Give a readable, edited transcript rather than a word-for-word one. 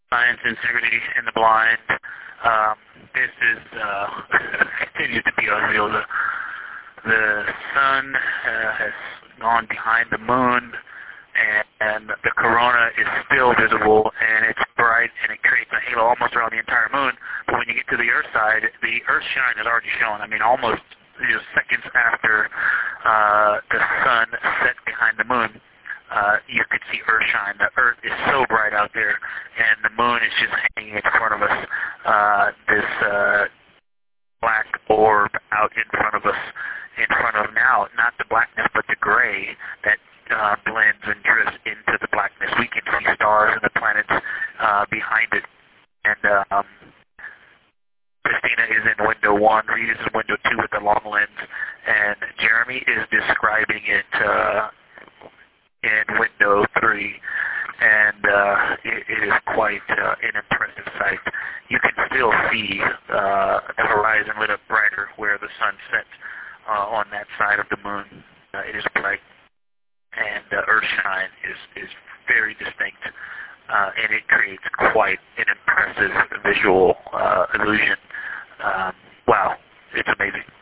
science, integrity, and the blind. This is continues to be unreal. The sun has gone behind the moon, and the corona is still visible, and it's bright, and it creates a halo almost around the entire moon. But when you get to the Earth side, the Earth shine is already shown. I mean, almost seconds after the sun set behind the moon, you could see Earth shine. The Earth is so bright out there, and the moon is just hanging in front of us. This black orb out in front of us, in front of now, not the blackness, but the gray that blends and drifts into the blackness. We can see stars and the planets behind it. And Christina is in window 1, Reed is in window 2 with the long lens, and Jeremy is describing it in window 3. And it is quite an impressive sight. You can still see the horizon lit up brighter where the sun sets on that side of the moon. It is bright, and Earthshine is very distinct, and it creates quite an impressive visual illusion. Wow, it's amazing.